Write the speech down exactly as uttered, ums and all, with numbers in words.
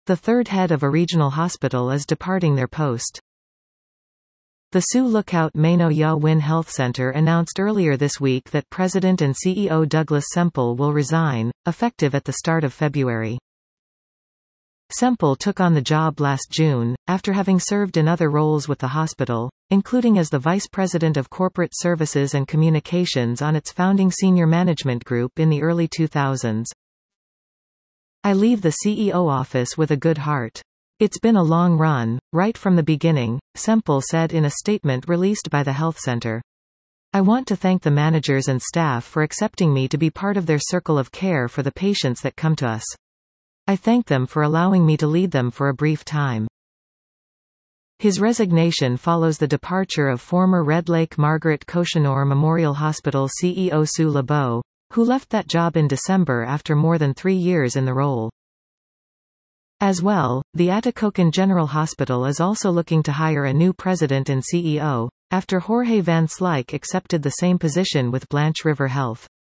The third head of a regional hospital is departing their post. The Sioux Lookout Mano Ya Win Health Center announced earlier this week that President and C E O Douglas Semple will resign, effective at the start of February. Semple took on the job last June, after having served in other roles with the hospital, including as the Vice President of Corporate Services and Communications on its founding senior management group in the early two thousands. "I leave the C E O office with a good heart. It's been a long run, right from the beginning," Semple said in a statement released by the health center. "I want to thank the managers and staff for accepting me to be part of their circle of care for the patients that come to us. I thank them for allowing me to lead them for a brief time." His resignation follows the departure of former Red Lake Margaret Cochinor Memorial Hospital C E O Sue LeBeau, who left that job in December after more than three years in the role. As well, the Atikokan General Hospital is also looking to hire a new president and C E O, after Jorge Van Slyke accepted the same position with Blanche River Health.